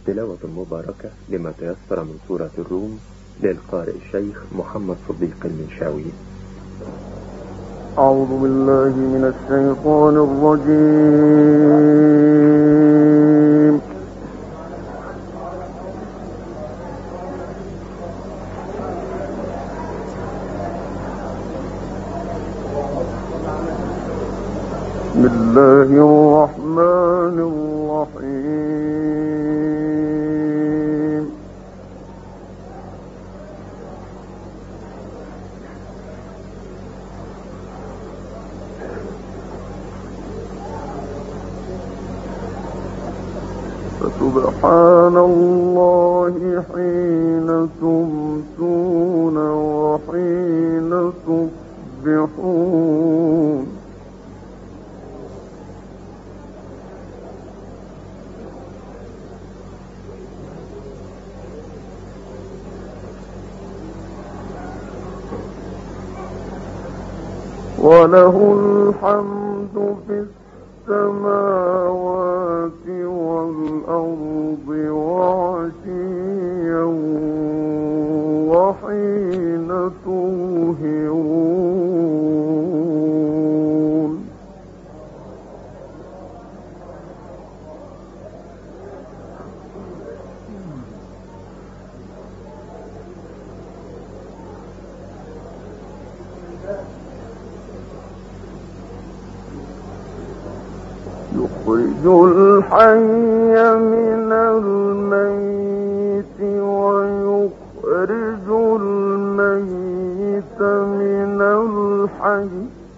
تلاوة مباركة لما تيسر من سورة الروم للقارئ الشيخ محمد صديق المنشاوي. أعوذ بالله من الشيطان الرجيم. بسم الله الرحمن الرحيم. فسبحان الله حين تمسون وحين تصبحون. وله الحمد في السماوات والأرض وعشيا وحين تظهرون. يخرج الحي من الميت ويخرج الميت من الحي.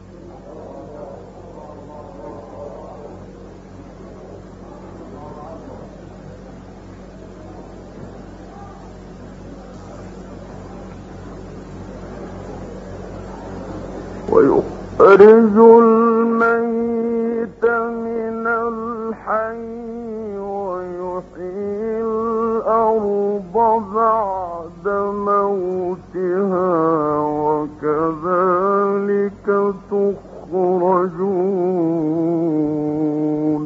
ويخرج الميت من الحي ويحيي الأرض بعد موتها وكذلك تخرجون.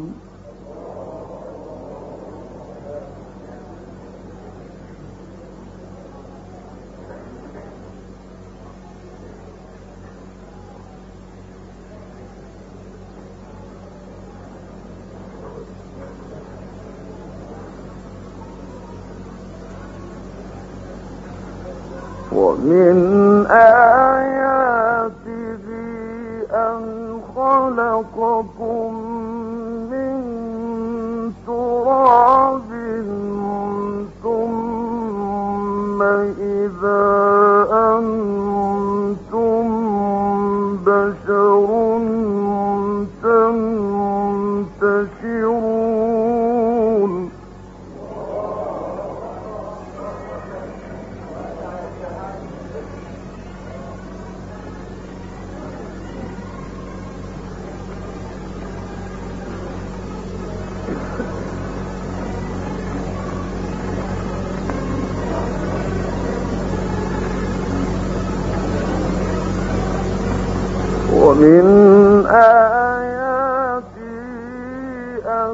ومن آياته أن خلقكم من تراب ثم إذا أنتم بشر تنتشرون. ومن آياته أن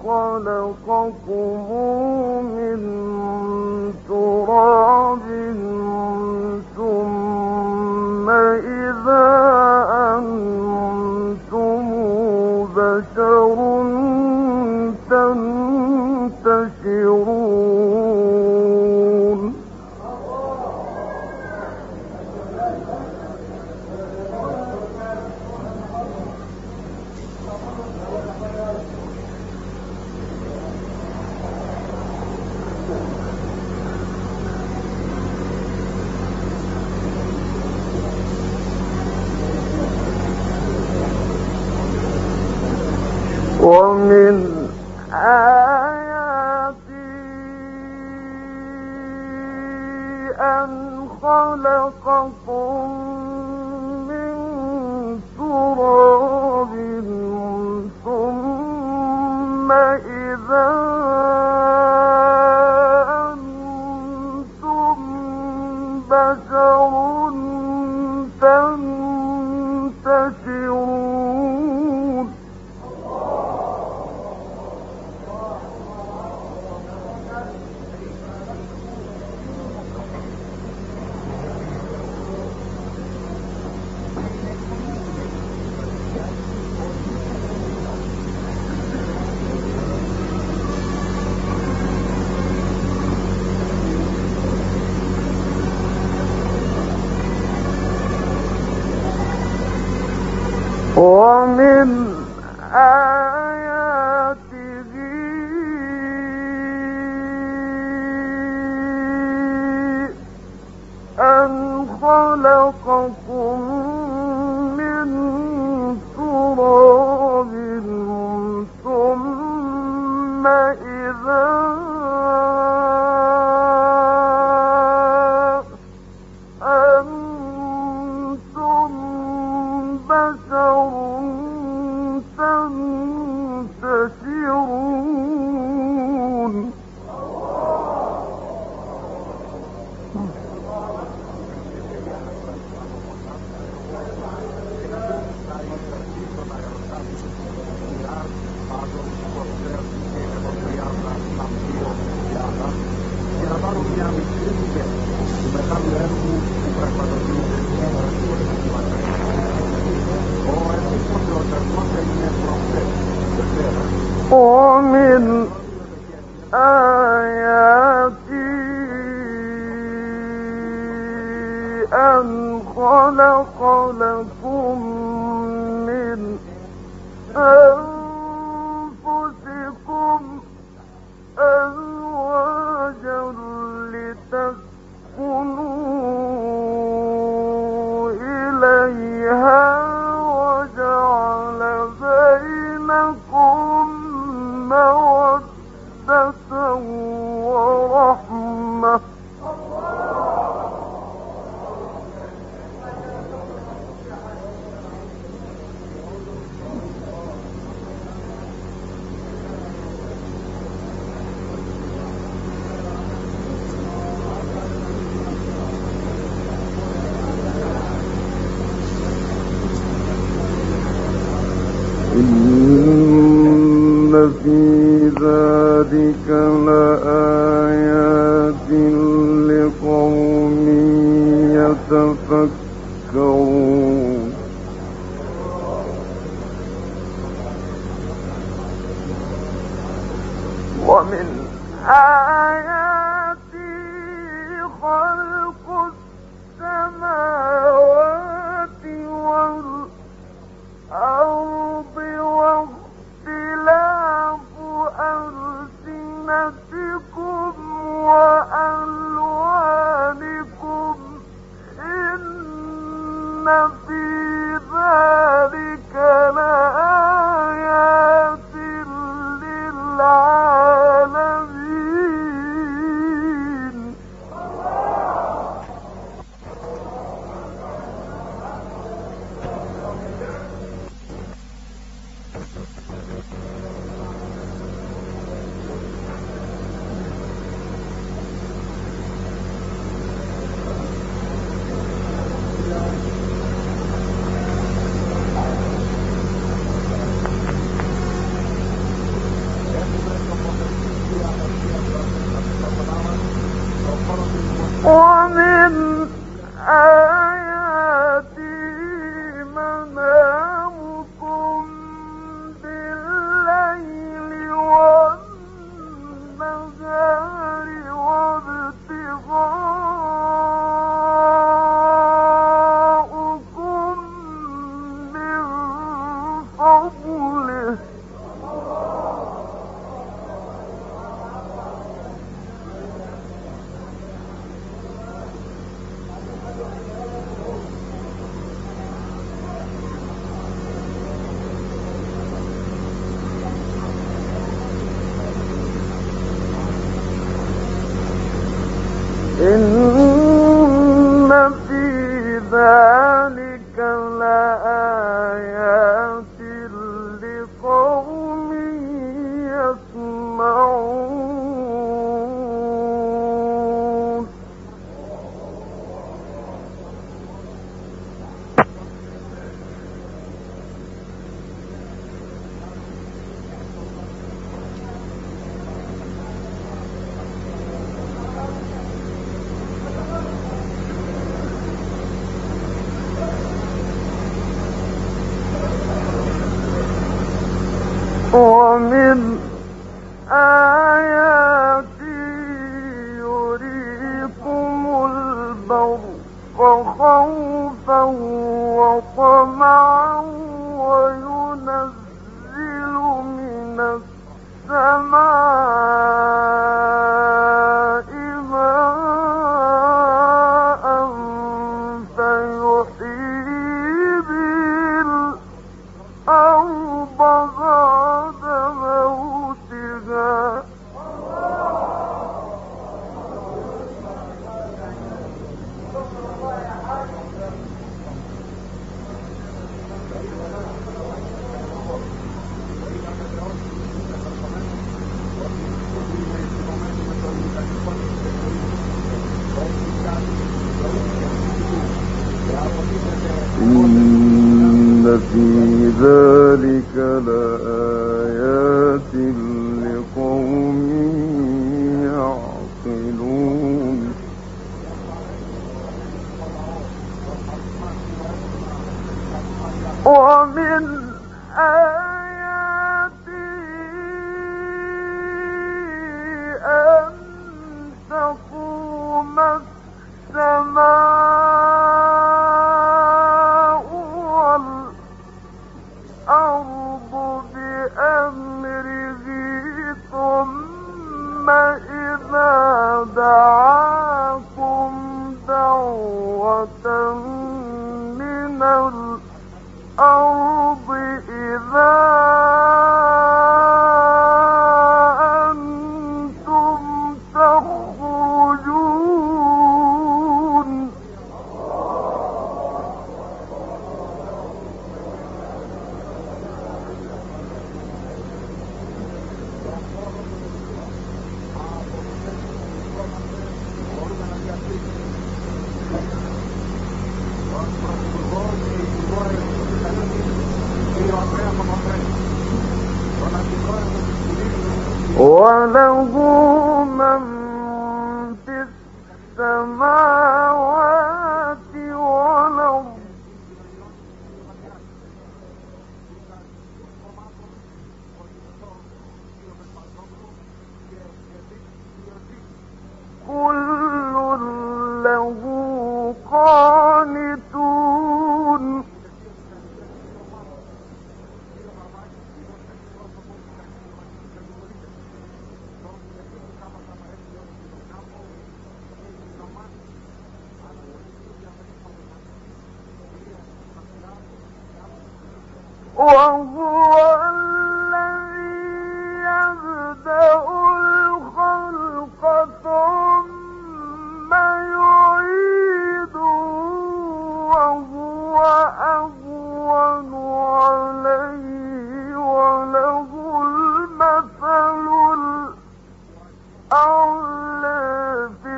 خلقكم من تراب ثم إذا أنتم بشر تنتشرون. ومن آياته أن خلقكم من تراب ثم إذا أنتم بشر تنتشرون. ومن آياته أن خلقكم من تراب ثم إذا أنتم بشر تنتشرون. ومن آياته أن خلق لكم من أنفسكم أزواجا لتسكنوا إليها وجعل بينكم مودة ورحمة. إن في ذلك لآيات لقوم يتفكرون. ومن آياته خلق السماوات والأرض واختلاف ألسنتكم وألوانكم إن في ذلك لآيات للعالمين. ومن آياته منامكم بالليل والنهار وابتغاؤكم من فضله. إن في ذلك لآيات لقوم يسمعون. ومن آياته أن تقوم السماء والأرض بأمره ثم إذا دعاكم دعوة من الأرض إذا أنتم تخرجون وله من في السماوات والأرض كل له قانتون وهو الذي يبدأ الخلق ثم يعيده وهو أهون عليه وله المثل الأعلى في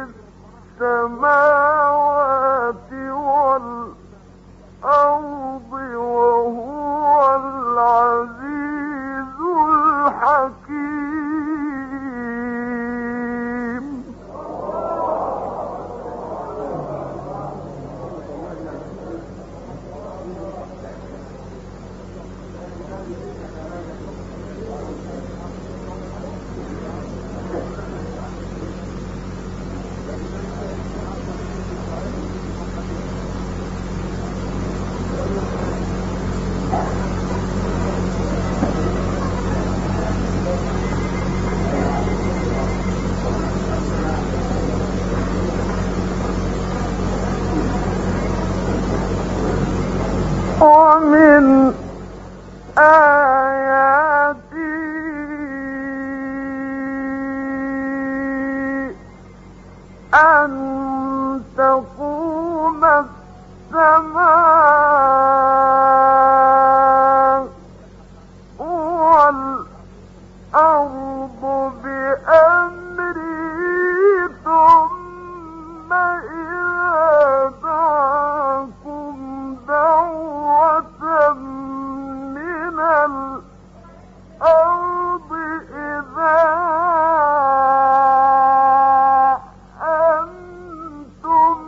السماوات والأرض وهو العزيز الحكيم ومن آياته أن تقوم السماء والأرض بأمره ثم إذا دعاكم دعوة من الأرض إذا أنتم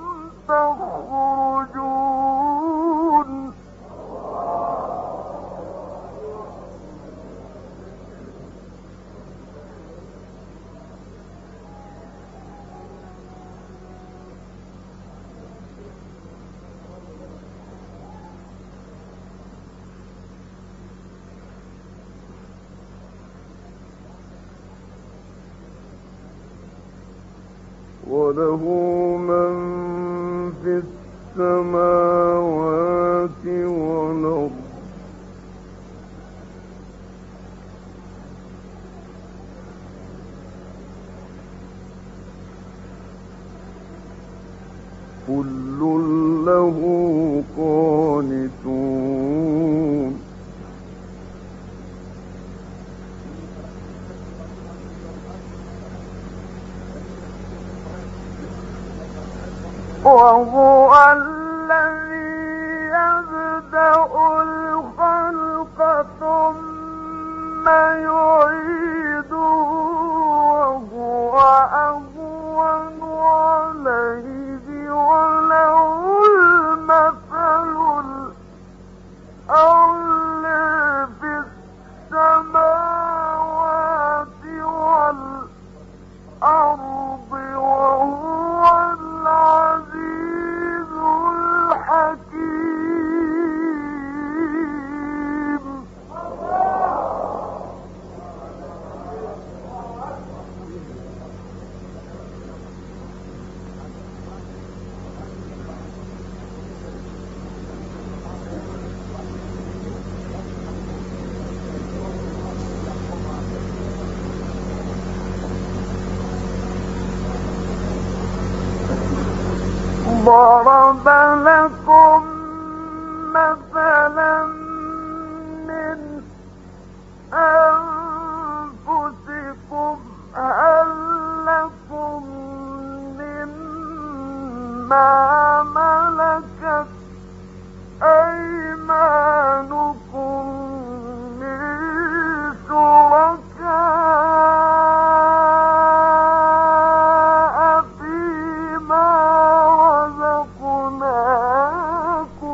تخرجون وله من في السماوات والأرض كل له قانتون وهو الذي يبدأ الخلق ثم يعيده وهو أهون عليه وله المثل الأعلى ضرب لكم مثلا من أنفسكم هل لكم مما ملكت أيمانكم من شركاء فيما رزقناكم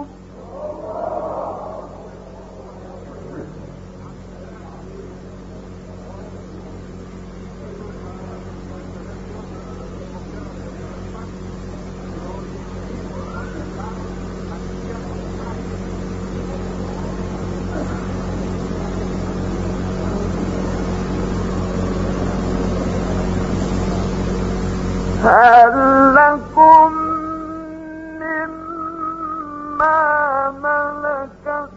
هل لكم مما ملكت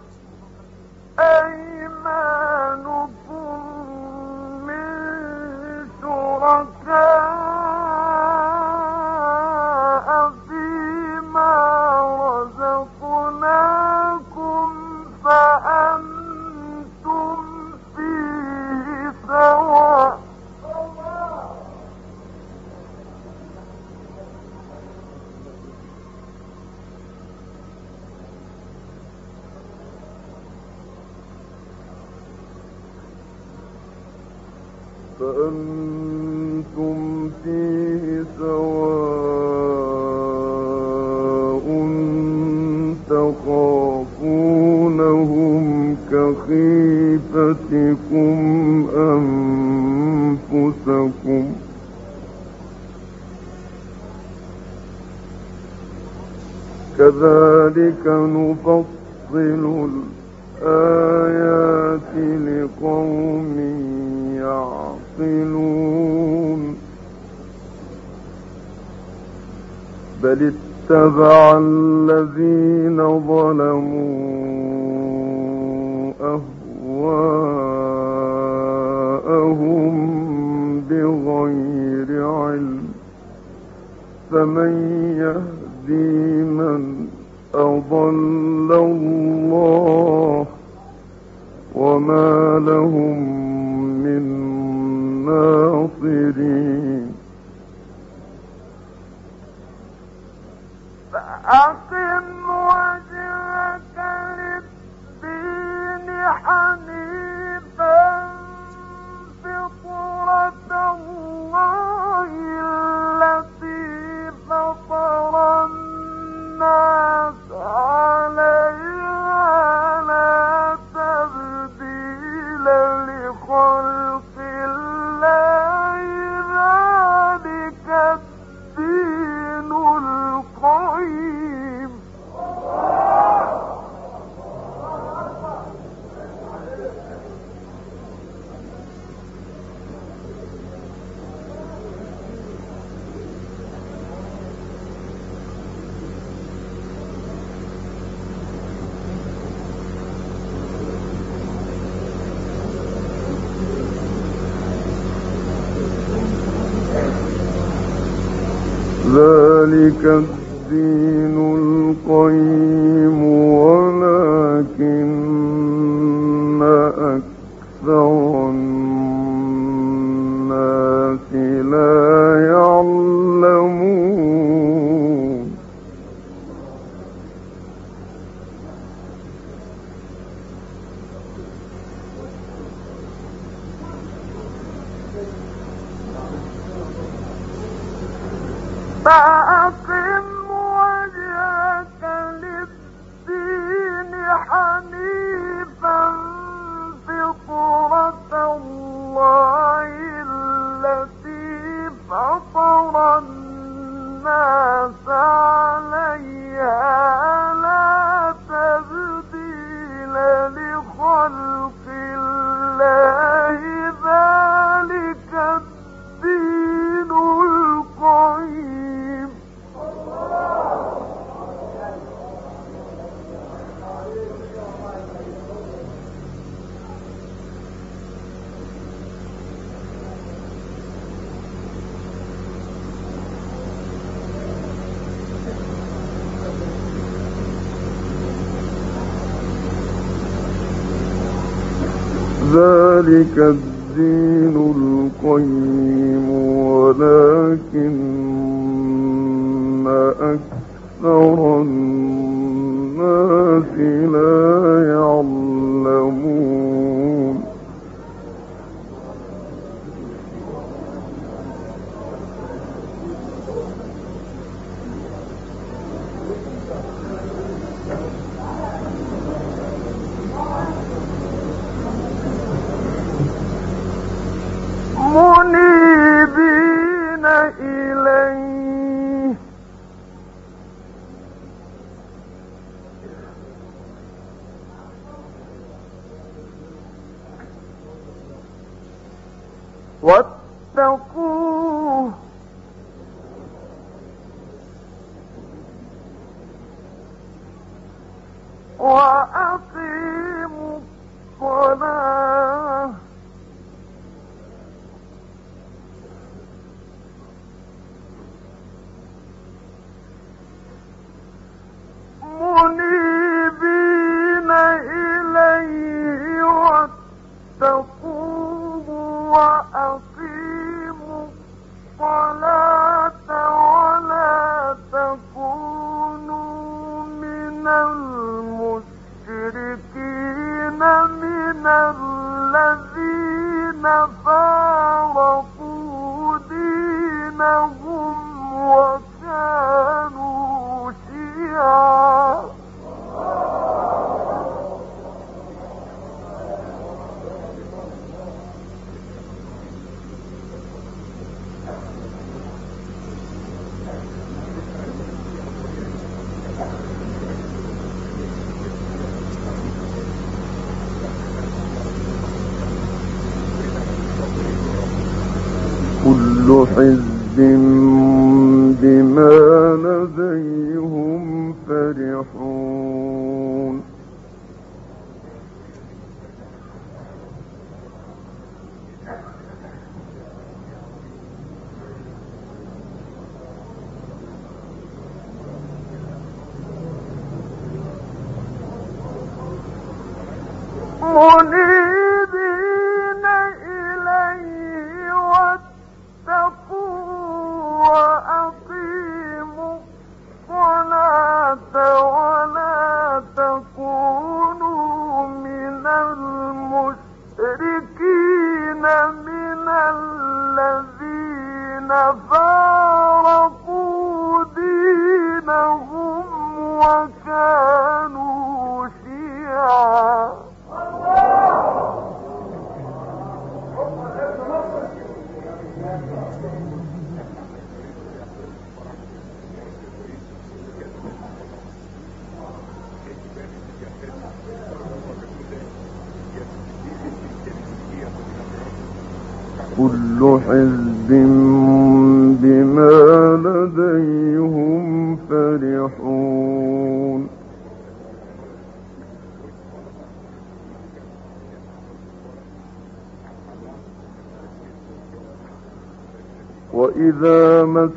أيمانكم من شركاء فيما رزقناكم فأنتم فيه سواء تخافونهم كخيفتكم أنفسكم كذلك نفصل الآيات لقوم يعقلون بل اتبع الذين ظلموا أهواءهم بغير علم فمن يهدي من أضل الله وما لهم من ناصرين فأقم وجهك للدين حنيفا فطرة الله التي فطر الناس عليها لا تبديل لخلق الله ذلك الدين القيم ذلك الدين القيم ولكن أكثر الناس لا يعلمون فأقم وجهك للدين حنيفا فطرة الله التي فطر الناس عليها لا تبديل لخلق الله ذلك الدين القيم ذلك الدين القيم ولكن أكثر الناس لا يعلمون منيبين إليه واتقوه وأقيموا الصلاة منيبين إليه واتقوه وأقيموا الصلاة ولا تكونوا من المشركين من الذين فارقوا دينهم وكانوا شيعا كل حزب بما لديهم فرحون منيبين إليه واتقوا وأقيموا الصلاة ولا تكونوا من المشركين من الذين فارقوا دينهم وكانوا شيعا كل حزب بما لديهم فرحون وإذا مس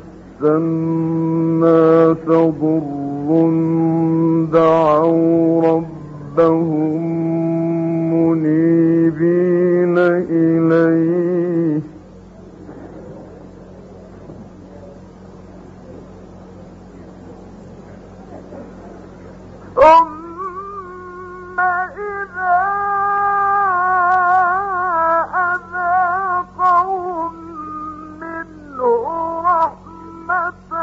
الناس ضر دعوا ربهم منيبين إليه ثم إذا أذاقهم منه رحمة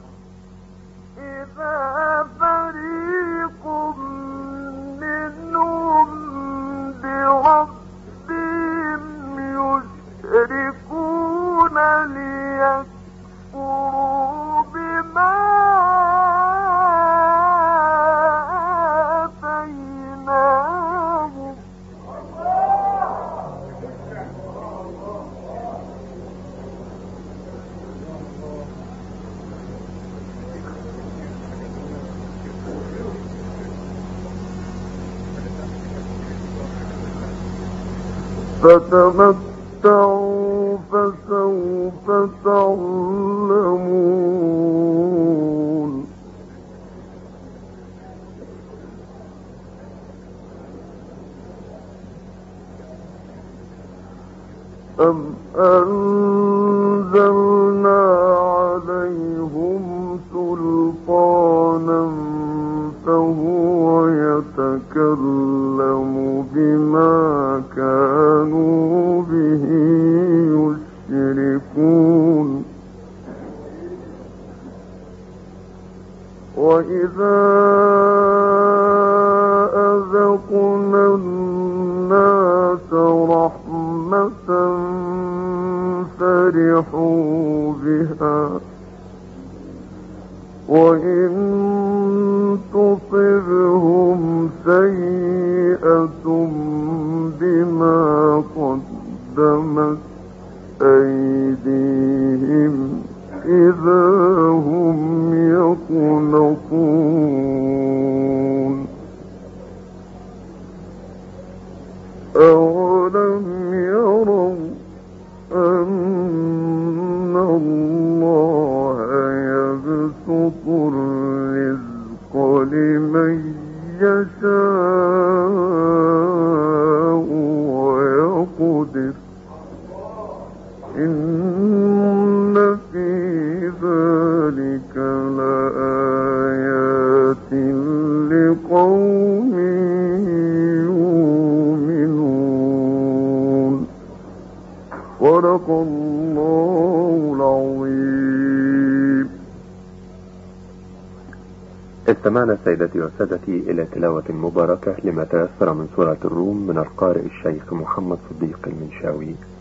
إذا فريق منهم بربهم يشركون ليكفروا بما آتيناهم فتمتعوا فسوف تعلمون أنزلنا عليهم سلطانا فهو يتكلم بما كانوا به يشركون وإذا أذقنا الناس رحمة فرحوا بها وإن تصبهم سيئة بما قدمت أيديهم إذا هم يقنطون أولم يروا أن الله يبسط الرزق لمن يشاء ويقدر إن في ذلك لآيات لقوم يؤمنون صدق الله العظيم. استمعنا سيدتي وسادتي إلى تلاوة مباركة لما تيسر من سورة الروم من القارئ الشيخ محمد صديق المنشاوي.